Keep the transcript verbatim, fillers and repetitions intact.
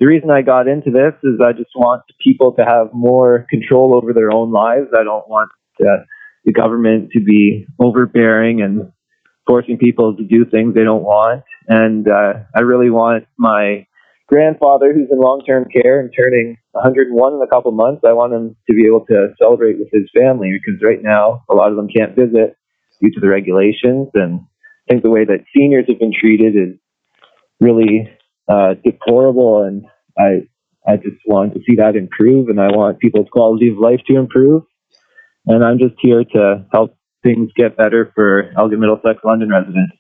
the reason I got into this is I just want people to have more control over their own lives. I don't want uh, the government to be overbearing and forcing people to do things they don't want. And uh, I really want my grandfather, who's in long-term care and turning one hundred one in a couple months, I want him to be able to celebrate with his family, because right now a lot of them can't visit due to the regulations. And I think the way that seniors have been treated is really uh, deplorable, and I I just want to see that improve, and I want people's quality of life to improve. And I'm just here to help things get better for Elgin Middlesex London residents.